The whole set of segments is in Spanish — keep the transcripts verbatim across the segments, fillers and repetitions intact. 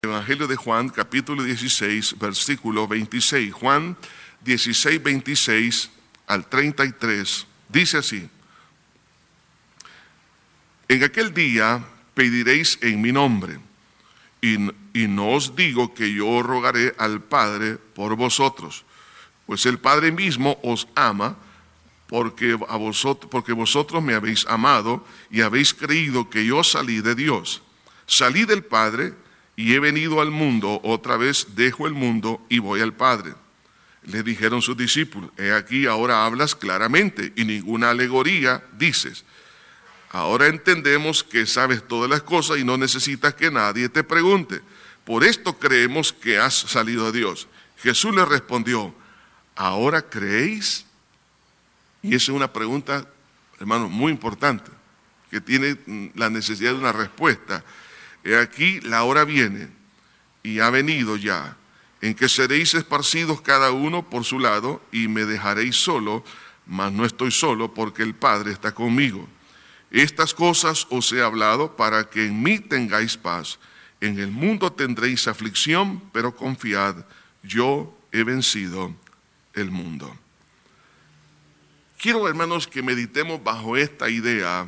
Evangelio de Juan, capítulo dieciséis, versículo veintiséis. Juan dieciséis, veintiséis al treinta y tres. Dice así: en aquel día pediréis en mi nombre, y, y no os digo que yo rogaré al Padre por vosotros, pues el Padre mismo os ama, porque, a vosotros, porque vosotros me habéis amado y habéis creído que yo salí de Dios. Salí del Padre y he venido al mundo, otra vez dejo el mundo y voy al Padre. Le dijeron sus discípulos: he aquí, ahora hablas claramente y ninguna alegoría dices. Ahora entendemos que sabes todas las cosas y no necesitas que nadie te pregunte. Por esto creemos que has salido de Dios. Jesús le respondió: ¿ahora creéis? Y esa es una pregunta, hermano, muy importante, que tiene la necesidad de una respuesta. He aquí, la hora viene, y ha venido ya, en que seréis esparcidos cada uno por su lado, y me dejaréis solo, mas no estoy solo, porque el Padre está conmigo. Estas cosas os he hablado para que en mí tengáis paz. En el mundo tendréis aflicción, pero confiad, yo he vencido el mundo. Quiero, hermanos, que meditemos bajo esta idea,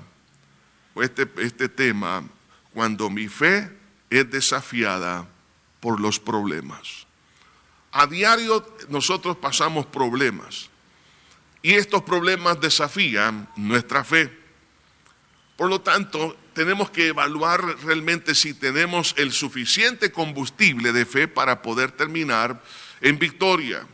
o este, este tema, cuando mi fe es desafiada por los problemas. A diario nosotros pasamos problemas, y estos problemas desafían nuestra fe. Por lo tanto, tenemos que evaluar realmente si tenemos el suficiente combustible de fe para poder terminar en victoria.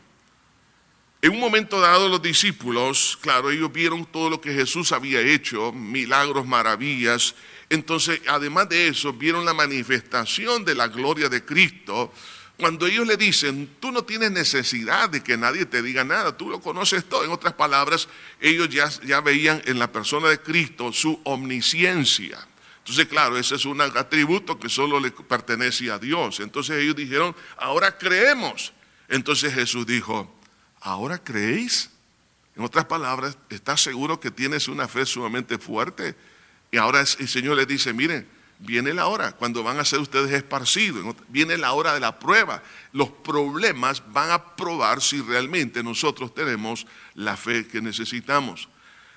En un momento dado, los discípulos, claro, ellos vieron todo lo que Jesús había hecho, milagros, maravillas. Entonces, además de eso, vieron la manifestación de la gloria de Cristo. Cuando ellos le dicen: tú no tienes necesidad de que nadie te diga nada, tú lo conoces todo. En otras palabras, ellos ya, ya veían en la persona de Cristo su omnisciencia. Entonces, claro, ese es un atributo que solo le pertenece a Dios. Entonces ellos dijeron: ahora creemos. Entonces Jesús dijo: ¿ahora creéis? En otras palabras, ¿estás seguro que tienes una fe sumamente fuerte? Y ahora el Señor les dice: miren, viene la hora cuando van a ser ustedes esparcidos, viene la hora de la prueba. Los problemas van a probar si realmente nosotros tenemos la fe que necesitamos.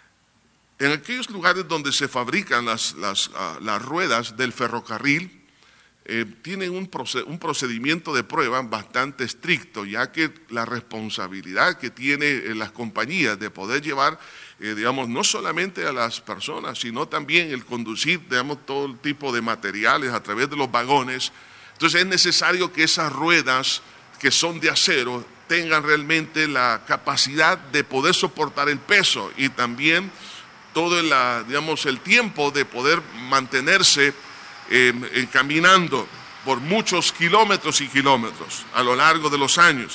En aquellos lugares donde se fabrican las, las, uh, las ruedas del ferrocarril, eh, tienen un, proced- un procedimiento de prueba bastante estricto, ya que la responsabilidad que tienen las compañías de poder llevar, eh, digamos, no solamente a las personas, sino también el conducir, digamos, todo tipo de materiales a través de los vagones. Entonces es necesario que esas ruedas que son de acero tengan realmente la capacidad de poder soportar el peso y también todo el, digamos, el tiempo de poder mantenerse eh, caminando por muchos kilómetros y kilómetros a lo largo de los años.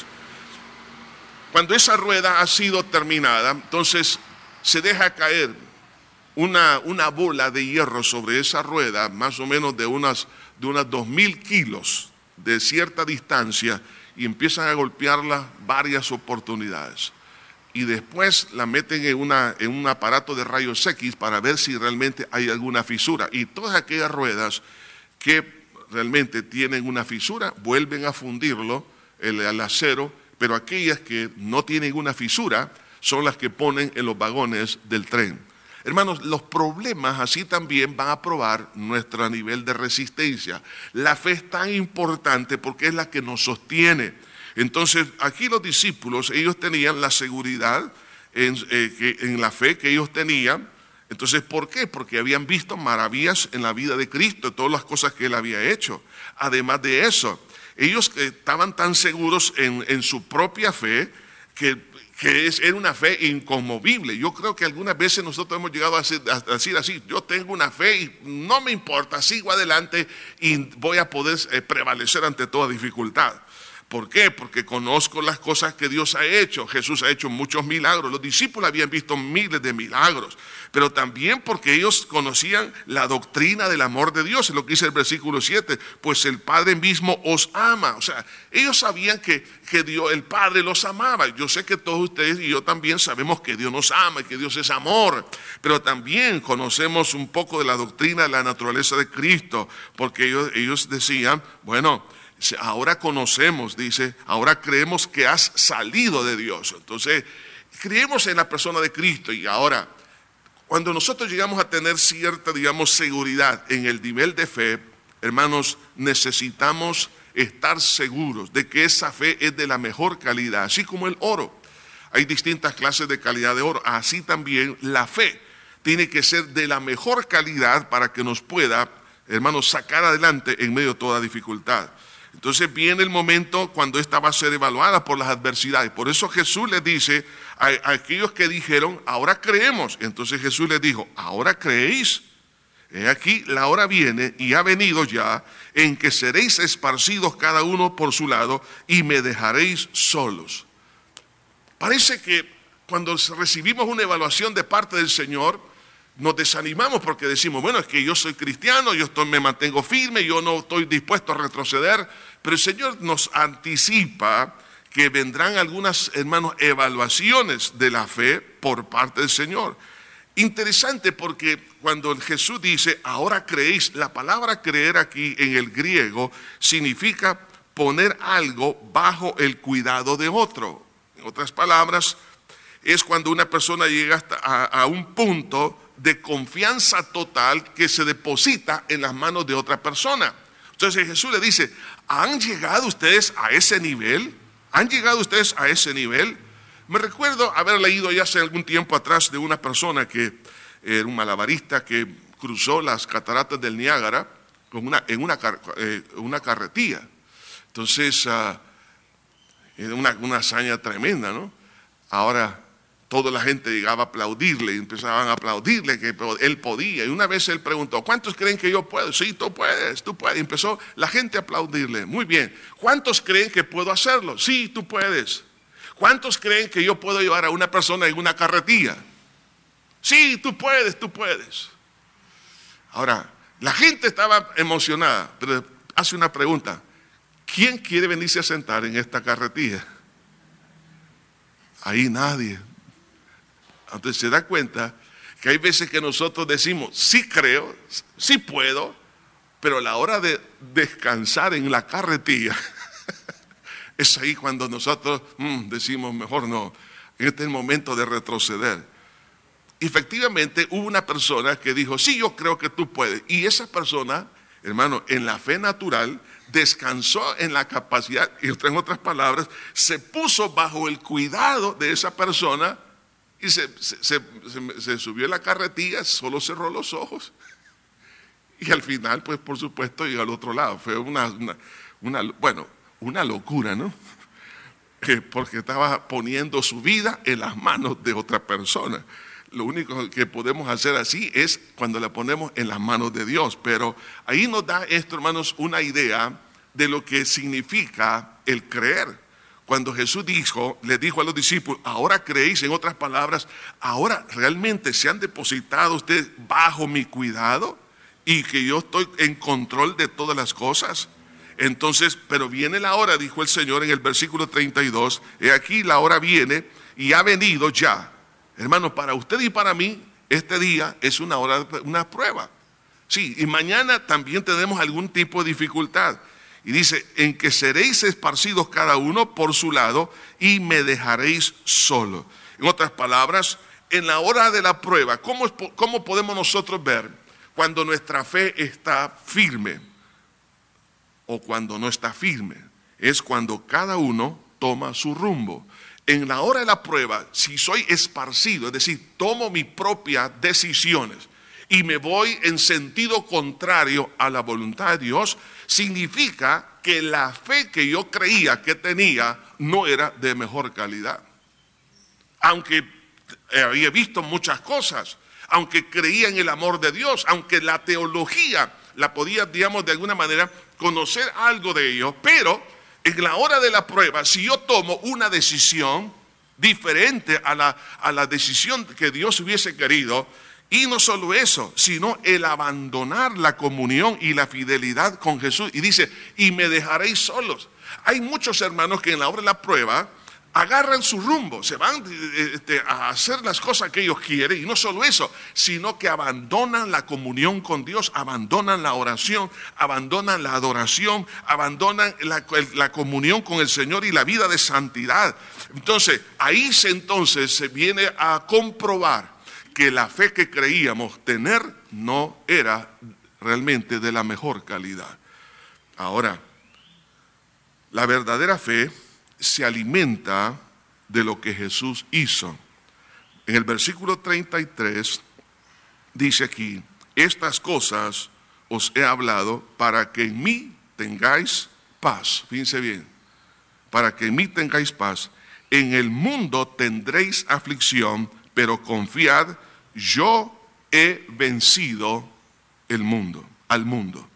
Cuando esa rueda ha sido terminada, entonces se deja caer una, una bola de hierro sobre esa rueda, más o menos de unas, de unas dos mil kilos de cierta distancia, y empiezan a golpearla varias oportunidades. Y después la meten en, una, en un aparato de rayos X para ver si realmente hay alguna fisura. Y todas aquellas ruedas que realmente tienen una fisura, vuelven a fundirlo, el, el acero, pero aquellas que no tienen una fisura son las que ponen en los vagones del tren. Hermanos, los problemas así también van a probar nuestro nivel de resistencia. La fe es tan importante porque es la que nos sostiene. Entonces, aquí los discípulos, ellos tenían la seguridad en, eh, que, en la fe que ellos tenían. Entonces, ¿por qué? Porque habían visto maravillas en la vida de Cristo, todas las cosas que Él había hecho. Además de eso, ellos estaban tan seguros en, en su propia fe que, que es, era una fe inconmovible. Yo creo que algunas veces nosotros hemos llegado a decir así: yo tengo una fe y no me importa, sigo adelante y voy a poder eh, prevalecer ante toda dificultad. ¿Por qué? Porque conozco las cosas que Dios ha hecho. Jesús ha hecho muchos milagros. Los discípulos habían visto miles de milagros. Pero también porque ellos conocían la doctrina del amor de Dios. Es lo que dice el versículo siete. Pues el Padre mismo os ama. O sea, ellos sabían que, que Dios, el Padre los amaba. Yo sé que todos ustedes y yo también sabemos que Dios nos ama y que Dios es amor. Pero también conocemos un poco de la doctrina de la naturaleza de Cristo. Porque ellos, ellos decían, bueno, Ahora conocemos, dice, ahora creemos que has salido de Dios. Entonces, creemos en la persona de Cristo y ahora, cuando nosotros llegamos a tener cierta, digamos, seguridad en el nivel de fe, hermanos, necesitamos estar seguros de que esa fe es de la mejor calidad, así como el oro. Hay distintas clases de calidad de oro, así también la fe tiene que ser de la mejor calidad para que nos pueda, hermanos, sacar adelante en medio de toda dificultad. Entonces viene el momento cuando esta va a ser evaluada por las adversidades. Por eso Jesús les dice a, a aquellos que dijeron, ahora creemos. Entonces Jesús les dijo, ahora creéis. He aquí, la hora viene y ha venido ya en que seréis esparcidos cada uno por su lado y me dejaréis solos. Parece que cuando recibimos una evaluación de parte del Señor, nos desanimamos porque decimos, bueno, es que yo soy cristiano, yo estoy, me mantengo firme, yo no estoy dispuesto a retroceder, pero el Señor nos anticipa que vendrán algunas, hermanos, evaluaciones de la fe por parte del Señor. Interesante porque cuando Jesús dice, ahora creéis, la palabra creer aquí en el griego significa poner algo bajo el cuidado de otro. En otras palabras, es cuando una persona llega hasta a, a un punto de confianza total que se deposita en las manos de otra persona. Entonces Jesús le dice, ¿han llegado ustedes a ese nivel? ¿Han llegado ustedes a ese nivel? Me recuerdo haber leído ya hace algún tiempo atrás de una persona que era un malabarista que cruzó las cataratas del Niágara con una, en una, eh, una carretilla. Entonces, uh, era una, una hazaña tremenda, ¿no? Ahora, toda la gente llegaba a aplaudirle y empezaban a aplaudirle que él podía. Y una vez él preguntó, ¿cuántos creen que yo puedo? Sí, tú puedes, tú puedes. Y empezó la gente a aplaudirle. Muy bien. ¿Cuántos creen que puedo hacerlo? Sí, tú puedes. ¿Cuántos creen que yo puedo llevar a una persona en una carretilla? Sí, tú puedes, tú puedes. Ahora, la gente estaba emocionada, pero hace una pregunta. ¿Quién quiere venirse a sentar en esta carretilla? Ahí nadie. Entonces se da cuenta que hay veces que nosotros decimos, sí creo, sí puedo, pero a la hora de descansar en la carretilla, es ahí cuando nosotros mm, decimos, mejor no, este es el momento de retroceder. Efectivamente hubo una persona que dijo, sí, yo creo que tú puedes. Y esa persona, hermano, en la fe natural, descansó en la capacidad, y en otras palabras, se puso bajo el cuidado de esa persona y se, se, se, se, se subió a la carretilla, solo cerró los ojos. Y al final, pues por supuesto, llegó al otro lado. Fue una, una, una bueno, una locura, ¿no? Que porque estaba poniendo su vida en las manos de otra persona. Lo único que podemos hacer así es cuando la ponemos en las manos de Dios. Pero ahí nos da esto, hermanos, una idea de lo que significa el creer. Cuando Jesús dijo, le dijo a los discípulos, ahora creéis, en otras palabras, ahora realmente se han depositado ustedes bajo mi cuidado y que yo estoy en control de todas las cosas. Entonces, pero viene la hora, dijo el Señor en el versículo treinta y dos, he aquí la hora viene y ha venido ya. Hermanos, para usted y para mí, este día es una hora, una prueba. Sí, y mañana también tenemos algún tipo de dificultad. Y dice, en que seréis esparcidos cada uno por su lado y me dejaréis solo. En otras palabras, en la hora de la prueba, ¿cómo, cómo podemos nosotros ver cuando nuestra fe está firme o cuando no está firme? Es cuando cada uno toma su rumbo. En la hora de la prueba, si soy esparcido, es decir, tomo mis propias decisiones y me voy en sentido contrario a la voluntad de Dios, significa que la fe que yo creía que tenía no era de mejor calidad. Aunque había visto muchas cosas, aunque creía en el amor de Dios, aunque la teología la podía, digamos, de alguna manera conocer algo de ello, pero en la hora de la prueba, si yo tomo una decisión diferente a la, a la decisión que Dios hubiese querido, y no solo eso, sino el abandonar la comunión y la fidelidad con Jesús. Y dice, y me dejaréis solos. Hay muchos hermanos que en la hora de la prueba agarran su rumbo, se van este, a hacer las cosas que ellos quieren, y no solo eso, sino que abandonan la comunión con Dios, abandonan la oración, abandonan la adoración, abandonan la, la comunión con el Señor y la vida de santidad. Entonces, ahí se, entonces se viene a comprobar que la fe que creíamos tener no era realmente de la mejor calidad. Ahora, la verdadera fe se alimenta de lo que Jesús hizo. En el versículo treinta y tres dice aquí: estas cosas os he hablado para que en mí tengáis paz. Fíjense bien, para que en mí tengáis paz. En el mundo tendréis aflicción, pero confiad, yo he vencido el mundo, al mundo.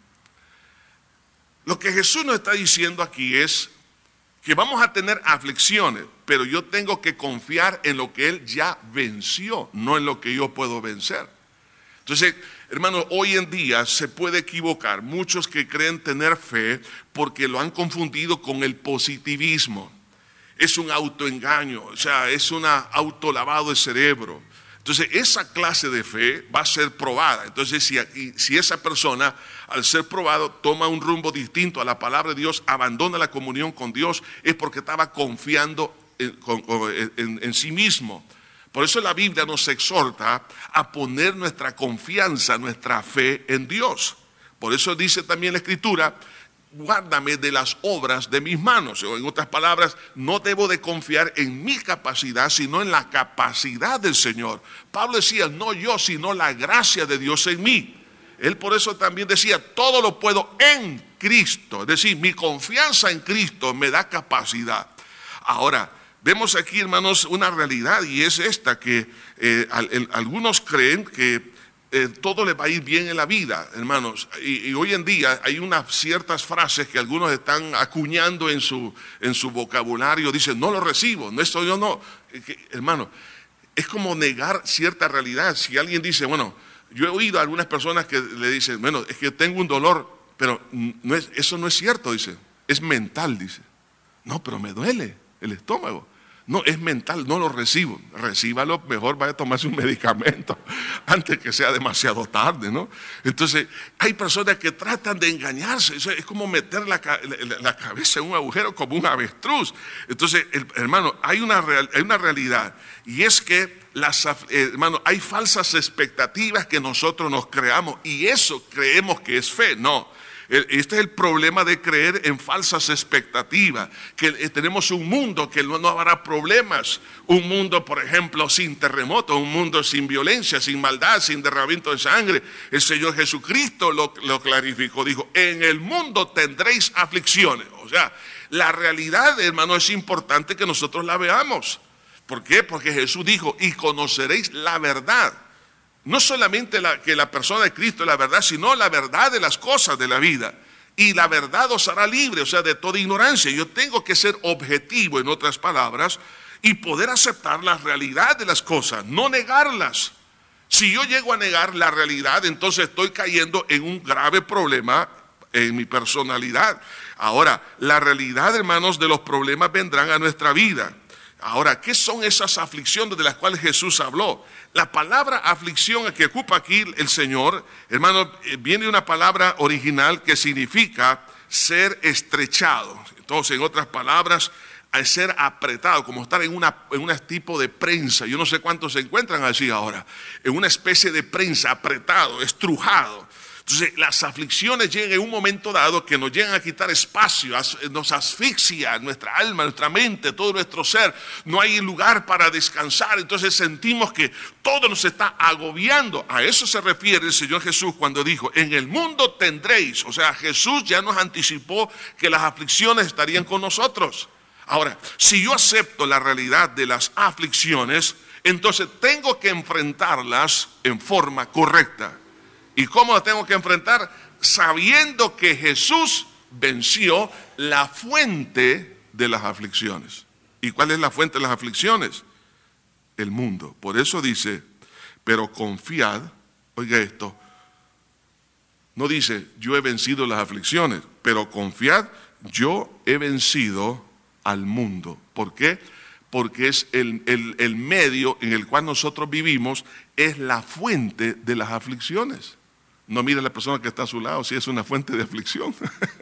Lo que Jesús nos está diciendo aquí es que vamos a tener aflicciones, pero yo tengo que confiar en lo que Él ya venció, no en lo que yo puedo vencer. Entonces, hermanos, hoy en día se puede equivocar muchos que creen tener fe porque lo han confundido con el positivismo. Es un autoengaño, o sea, es un autolavado de cerebro. Entonces, esa clase de fe va a ser probada. Entonces, si, si esa persona, al ser probado, toma un rumbo distinto a la palabra de Dios, abandona la comunión con Dios, es porque estaba confiando en, en, en, en sí mismo. Por eso la Biblia nos exhorta a poner nuestra confianza, nuestra fe en Dios. Por eso dice también la Escritura: guárdame de las obras de mis manos. O en otras palabras, no debo de confiar en mi capacidad, sino en la capacidad del Señor. Pablo decía: no yo, sino la gracia de Dios en mí. Él por eso también decía: todo lo puedo en Cristo. Es decir, mi confianza en Cristo me da capacidad. Ahora, vemos aquí, hermanos, una realidad, y es esta, que eh, al, algunos creen que Eh, todo les va a ir bien en la vida, hermanos, y, y hoy en día hay unas ciertas frases que algunos están acuñando en su, en su vocabulario. Dicen: no lo recibo, no estoy yo, no. Que, hermano, es como negar cierta realidad. Si alguien dice: bueno, yo he oído a algunas personas que le dicen: bueno, es que tengo un dolor, pero no es, eso no es cierto, dice, es mental, dice. No, pero me duele el estómago. No, es mental, no lo recibo. Recíbalo, mejor vaya a tomarse un medicamento antes que sea demasiado tarde, ¿no? Entonces, hay personas que tratan de engañarse. Eso es como meter la, la, la cabeza en un agujero como un avestruz. Entonces, el, hermano, hay una, real, hay una realidad, y es que las, eh, hermano, hay falsas expectativas que nosotros nos creamos, y eso creemos que es fe. No. Este es el problema de creer en falsas expectativas, que tenemos un mundo que no, no habrá problemas, un mundo, por ejemplo, sin terremoto, un mundo sin violencia, sin maldad, sin derramamiento de sangre. El Señor Jesucristo lo, lo clarificó, dijo: en el mundo tendréis aflicciones. O sea, la realidad, hermano, es importante que nosotros la veamos. ¿Por qué? Porque Jesús dijo: y conoceréis la verdad. No solamente la, que la persona de Cristo es la verdad, sino la verdad de las cosas de la vida. Y la verdad os hará libre, o sea, de toda ignorancia. Yo tengo que ser objetivo, en otras palabras, y poder aceptar la realidad de las cosas, no negarlas. Si yo llego a negar la realidad, entonces estoy cayendo en un grave problema en mi personalidad. Ahora, la realidad, hermanos, de los problemas vendrán a nuestra vida. Ahora, ¿qué son esas aflicciones de las cuales Jesús habló? La palabra aflicción que ocupa aquí el Señor, hermano, viene de una palabra original que significa ser estrechado. Entonces, en otras palabras, al ser apretado, como estar en una en un tipo de prensa. Yo no sé cuántos se encuentran así ahora, en una especie de prensa, apretado, estrujado. Entonces, las aflicciones llegan en un momento dado que nos llegan a quitar espacio, nos asfixia nuestra alma, nuestra mente, todo nuestro ser. No hay lugar para descansar. Entonces sentimos que todo nos está agobiando. A eso se refiere el Señor Jesús cuando dijo: en el mundo tendréis. O sea, Jesús ya nos anticipó que las aflicciones estarían con nosotros. Ahora, si yo acepto la realidad de las aflicciones, entonces tengo que enfrentarlas en forma correcta. ¿Y cómo las tengo que enfrentar? Sabiendo que Jesús venció la fuente de las aflicciones. ¿Y cuál es la fuente de las aflicciones? El mundo. Por eso dice: pero confiad, oiga esto, no dice yo he vencido las aflicciones, pero confiad, yo he vencido al mundo. ¿Por qué? porque es el, el, el medio en el cual nosotros vivimos, es la fuente de las aflicciones. No mire a la persona que está a su lado si es una fuente de aflicción.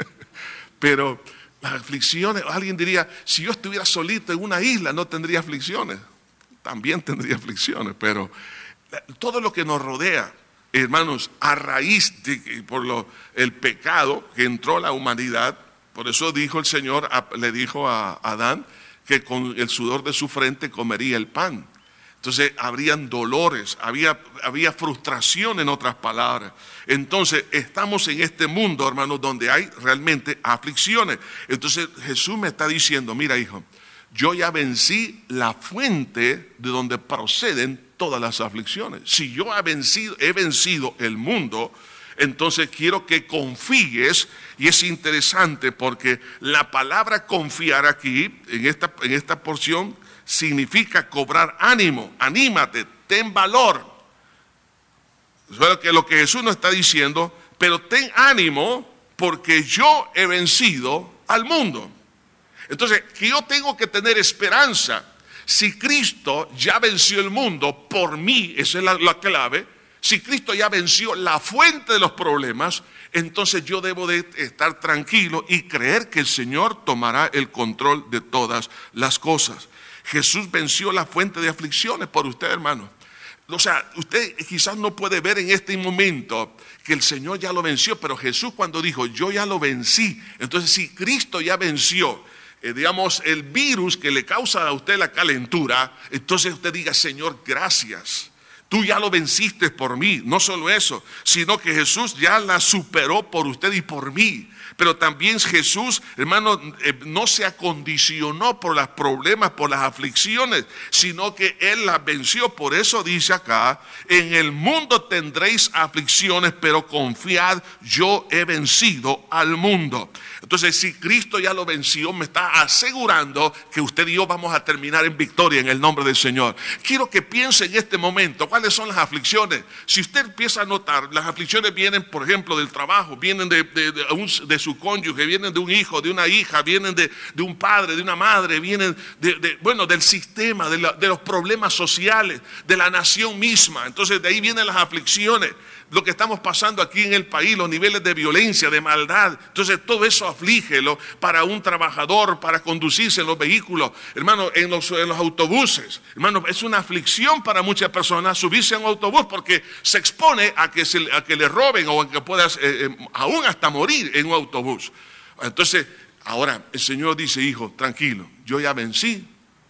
Pero las aflicciones, alguien diría, si yo estuviera solito en una isla no tendría aflicciones. También tendría aflicciones, pero todo lo que nos rodea, hermanos, a raíz de por lo, el pecado que entró a la humanidad, por eso dijo el Señor, le dijo a Adán que con el sudor de su frente comería el pan. Entonces habrían dolores, había, había frustración, en otras palabras. Entonces estamos en este mundo, hermanos, donde hay realmente aflicciones. Entonces Jesús me está diciendo, mira hijo, yo ya vencí la fuente de donde proceden todas las aflicciones. Si yo he vencido, he vencido el mundo, entonces quiero que confíes, y es interesante porque la palabra confiar aquí, en esta, en esta porción, significa cobrar ánimo, anímate, ten valor. Eso es que lo que Jesús nos está diciendo, pero ten ánimo porque yo he vencido al mundo. Entonces, que yo tengo que tener esperanza. Si Cristo ya venció el mundo por mí, esa es la, la clave. Si Cristo ya venció la fuente de los problemas, entonces yo debo de estar tranquilo y creer que el Señor tomará el control de todas las cosas. Jesús venció la fuente de aflicciones por usted, hermano. O sea, usted quizás no puede ver en este momento que el Señor ya lo venció, pero Jesús cuando dijo, yo ya lo vencí, entonces si Cristo ya venció, eh, digamos, el virus que le causa a usted la calentura, entonces usted diga, Señor, gracias. Tú ya lo venciste por mí, no solo eso, sino que Jesús ya la superó por usted y por mí. Pero también Jesús, hermano, eh, no se acondicionó por los problemas, por las aflicciones, sino que Él las venció. Por eso dice acá, en el mundo tendréis aflicciones, pero confiad, yo he vencido al mundo. Entonces, si Cristo ya lo venció, me está asegurando que usted y yo vamos a terminar en victoria en el nombre del Señor. Quiero que piense en este momento, ¿cuáles son las aflicciones? Si usted empieza a notar, las aflicciones vienen, por ejemplo, del trabajo, vienen de, de, de, un, de su cónyuge, vienen de un hijo, de una hija, vienen de, de un padre, de una madre, vienen de, de, bueno, del sistema, de, la, de los problemas sociales, de la nación misma. Entonces, de ahí vienen las aflicciones. Lo que estamos pasando aquí en el país, los niveles de violencia, de maldad. Entonces todo eso aflígelo para un trabajador, para conducirse en los vehículos, hermano, en los, en los autobuses. Hermano, es una aflicción para muchas personas subirse a un autobús porque se expone a que, se, a que le roben o a que puedas eh, eh, aún hasta morir en un autobús. Entonces, ahora el Señor dice, hijo, tranquilo, yo ya vencí,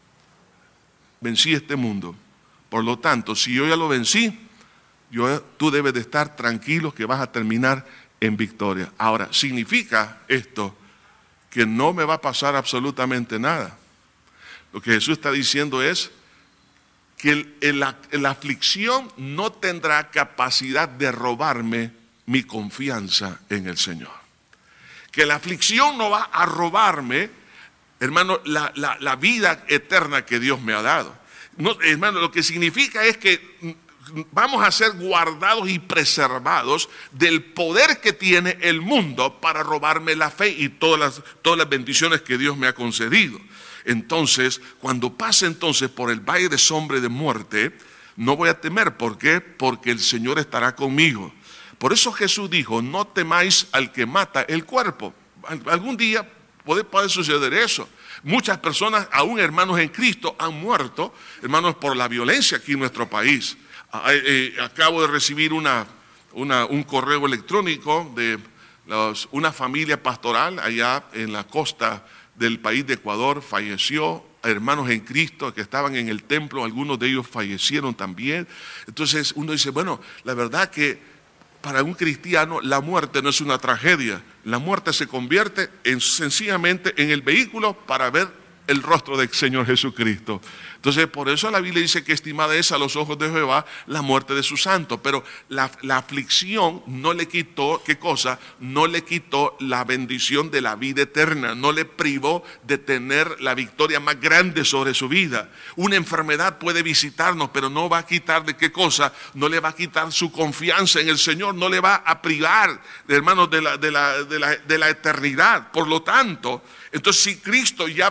vencí este mundo. Por lo tanto, si yo ya lo vencí, Yo, tú debes de estar tranquilo que vas a terminar en victoria. Ahora, ¿significa esto que no me va a pasar absolutamente nada? Lo que Jesús está diciendo es que el, el, la, la aflicción no tendrá capacidad de robarme mi confianza en el Señor. Que la aflicción no va a robarme, hermano, la, la, la vida eterna que Dios me ha dado. No, hermano, lo que significa es que vamos a ser guardados y preservados del poder que tiene el mundo para robarme la fe y todas las, todas las bendiciones que Dios me ha concedido. Entonces, cuando pase entonces por el valle de sombra y de muerte, no voy a temer. ¿Por qué? Porque el Señor estará conmigo. Por eso Jesús dijo, no temáis al que mata el cuerpo. Algún día puede, puede suceder eso. Muchas personas, aún hermanos en Cristo, han muerto, hermanos, por la violencia aquí en nuestro país. Eh, eh, acabo de recibir una, una, un correo electrónico de los, una familia pastoral allá en la costa del país de Ecuador. Falleció, hermanos en Cristo que estaban en el templo, algunos de ellos fallecieron también. Entonces uno dice, bueno, la verdad que para un cristiano la muerte no es una tragedia. La muerte se convierte en, sencillamente en el vehículo para ver el rostro del Señor Jesucristo. Entonces, por eso la Biblia dice que estimada es a los ojos de Jehová la muerte de sus santos. Pero la, la aflicción no le quitó, ¿qué cosa? No le quitó la bendición de la vida eterna. No le privó de tener la victoria más grande sobre su vida. Una enfermedad puede visitarnos, pero no va a quitar de qué cosa. No le va a quitar su confianza en el Señor. No le va a privar, hermanos, de la, de la, de la, de la eternidad. Por lo tanto, entonces si Cristo ya venció,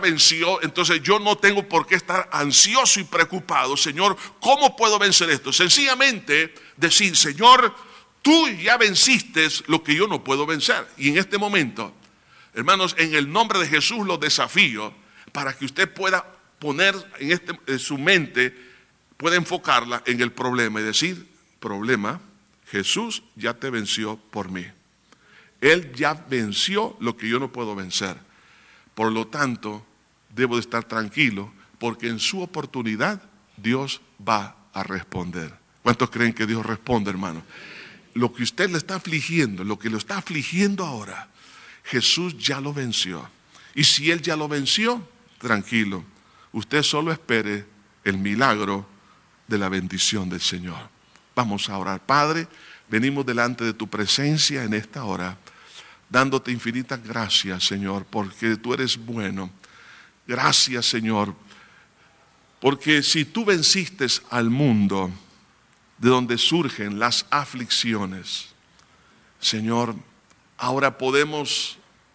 venció, entonces yo no tengo por qué estar ansioso y preocupado. Señor, ¿cómo puedo vencer esto? Sencillamente decir, Señor, tú ya venciste lo que yo no puedo vencer. Y en este momento, hermanos, en el nombre de Jesús los desafío para que usted pueda poner en, este, en su mente, pueda enfocarla en el problema y decir, problema, Jesús ya te venció por mí. Él ya venció lo que yo no puedo vencer. Por lo tanto, debo de estar tranquilo, porque en su oportunidad Dios va a responder. ¿Cuántos creen que Dios responde, hermano? Lo que usted le está afligiendo, lo que lo está afligiendo ahora, Jesús ya lo venció. Y si Él ya lo venció, tranquilo, usted solo espere el milagro de la bendición del Señor. Vamos a orar. Padre, venimos delante de tu presencia en esta hora, dándote infinitas gracias, Señor, porque tú eres bueno. Gracias, Señor, porque si tú venciste al mundo de donde surgen las aflicciones, Señor, ahora podemos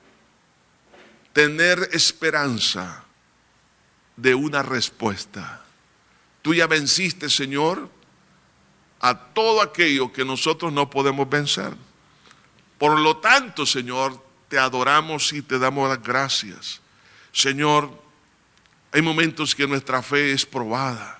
tener esperanza de una respuesta. Tú ya venciste, Señor, a todo aquello que nosotros no podemos vencer. Por lo tanto, Señor, te adoramos y te damos las gracias. Señor, hay momentos que nuestra fe es probada,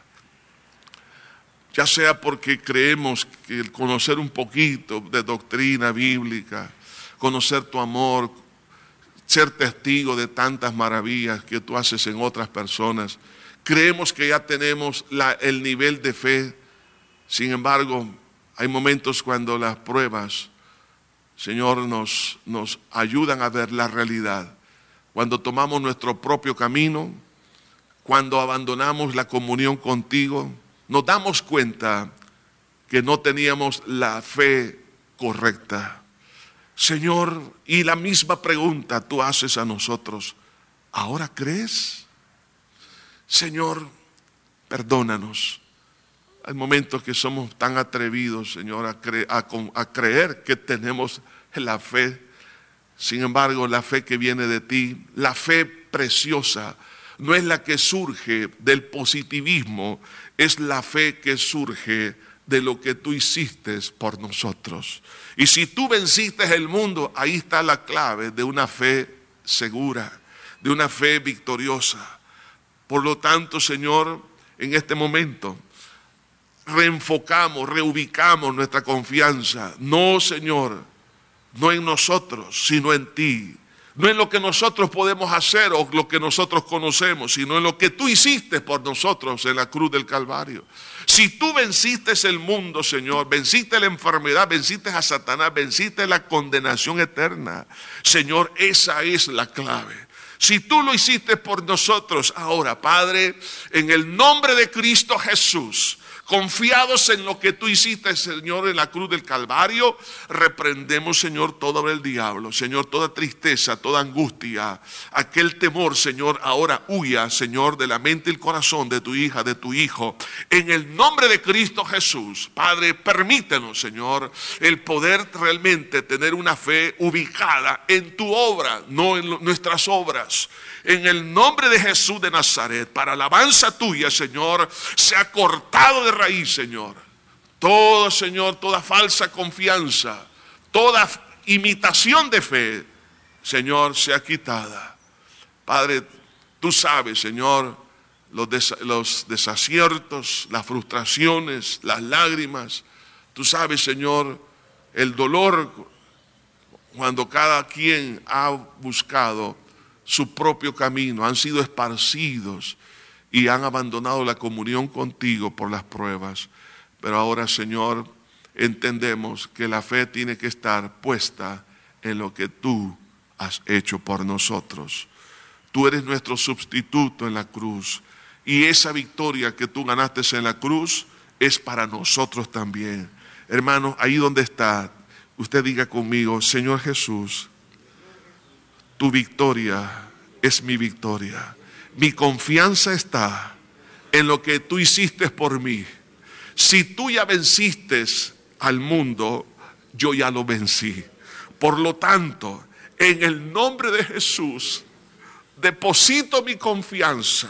ya sea porque creemos que el conocer un poquito de doctrina bíblica, conocer tu amor, ser testigo de tantas maravillas que tú haces en otras personas, creemos que ya tenemos la, el nivel de fe. Sin embargo, hay momentos cuando las pruebas, Señor, nos, nos ayudan a ver la realidad. Cuando tomamos nuestro propio camino, cuando abandonamos la comunión contigo, nos damos cuenta que no teníamos la fe correcta. Señor, y la misma pregunta tú haces a nosotros, ¿ahora crees? Señor, perdónanos. Hay momentos que somos tan atrevidos, Señor, a, cre a, a creer que tenemos la fe. Sin embargo, la fe que viene de ti, la fe preciosa, no es la que surge del positivismo, es la fe que surge de lo que tú hiciste por nosotros. Y si tú venciste el mundo, ahí está la clave de una fe segura, de una fe victoriosa. Por lo tanto, Señor, en este momento reenfocamos, reubicamos nuestra confianza. No, Señor, no en nosotros, sino en ti. No en lo que nosotros podemos hacer o lo que nosotros conocemos, sino en lo que tú hiciste por nosotros en la cruz del Calvario. Si tú venciste el mundo, Señor, venciste la enfermedad, venciste a Satanás, venciste la condenación eterna, Señor, esa es la clave. Si tú lo hiciste por nosotros, ahora, Padre, en el nombre de Cristo Jesús, confiados en lo que tú hiciste, Señor, en la cruz del Calvario, reprendemos, Señor, todo el diablo, Señor, toda tristeza, toda angustia, aquel temor, Señor, ahora huya, Señor, de la mente y el corazón de tu hija, de tu hijo, en el nombre de Cristo Jesús. Padre, permítenos, Señor, el poder realmente tener una fe ubicada en tu obra, no en nuestras obras. En el nombre de Jesús de Nazaret, para alabanza tuya, Señor, se ha cortado de raíz, Señor. Todo, Señor, toda falsa confianza, toda imitación de fe, Señor, sea quitada. Padre, tú sabes, Señor, los, des los desaciertos, las frustraciones, las lágrimas. Tú sabes, Señor, el dolor cuando cada quien ha buscado su propio camino, han sido esparcidos y han abandonado la comunión contigo por las pruebas. Pero ahora, Señor, entendemos que la fe tiene que estar puesta en lo que tú has hecho por nosotros. Tú eres nuestro sustituto en la cruz, y esa victoria que tú ganaste en la cruz es para nosotros también. Hermanos, ahí donde está, usted diga conmigo: Señor Jesús, tu victoria es mi victoria. Mi confianza está en lo que tú hiciste por mí. Si tú ya venciste al mundo, yo ya lo vencí. Por lo tanto, en el nombre de Jesús, deposito mi confianza,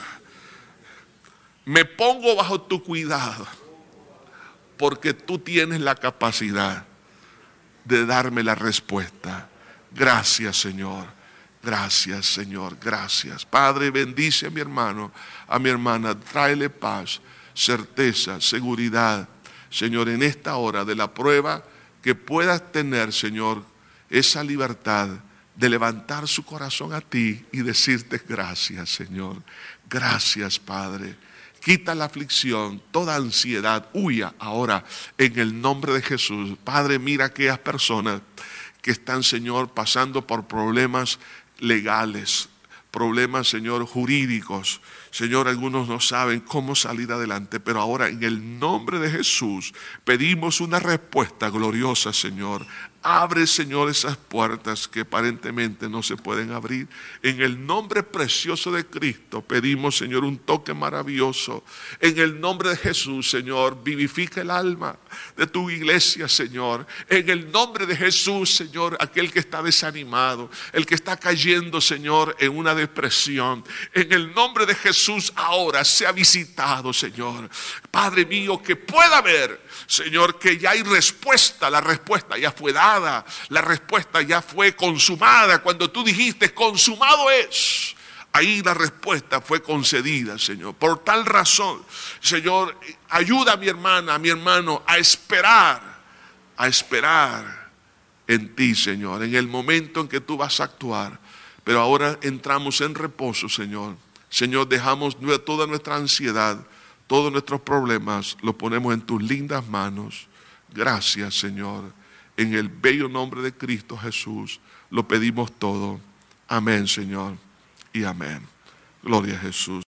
me pongo bajo tu cuidado, porque tú tienes la capacidad de darme la respuesta. Gracias, Señor. Gracias, Señor. Gracias. Padre, bendice a mi hermano, a mi hermana. Tráele paz, certeza, seguridad, Señor, en esta hora de la prueba, que puedas tener, Señor, esa libertad de levantar su corazón a ti y decirte gracias, Señor. Gracias, Padre. Quita la aflicción, toda ansiedad, huya ahora en el nombre de Jesús. Padre, mira aquellas personas que están, Señor, pasando por problemas legales, problemas, Señor, jurídicos. Señor, algunos no saben cómo salir adelante, pero ahora en el nombre de Jesús pedimos una respuesta gloriosa, Señor. Abre, Señor, esas puertas que aparentemente no se pueden abrir. En el nombre precioso de Cristo pedimos, Señor, un toque maravilloso. En el nombre de Jesús, Señor, vivifica el alma de tu iglesia, Señor. En el nombre de Jesús, Señor, aquel que está desanimado, el que está cayendo, Señor, en una depresión. En el nombre de Jesús ahora sea visitado, Señor. Padre mío, que pueda ver, Señor, que ya hay respuesta. La respuesta ya fue dada. La respuesta ya fue consumada. Cuando tú dijiste consumado es, ahí la respuesta fue concedida, Señor. Por tal razón, Señor, ayuda a mi hermana, a mi hermano a esperar, a esperar en ti, Señor, en el momento en que tú vas a actuar. Pero ahora entramos en reposo, Señor. Señor, dejamos toda nuestra ansiedad, todos nuestros problemas, los ponemos en tus lindas manos. Gracias, Señor. En el bello nombre de Cristo Jesús lo pedimos todo. Amén, Señor, y amén. Gloria a Jesús.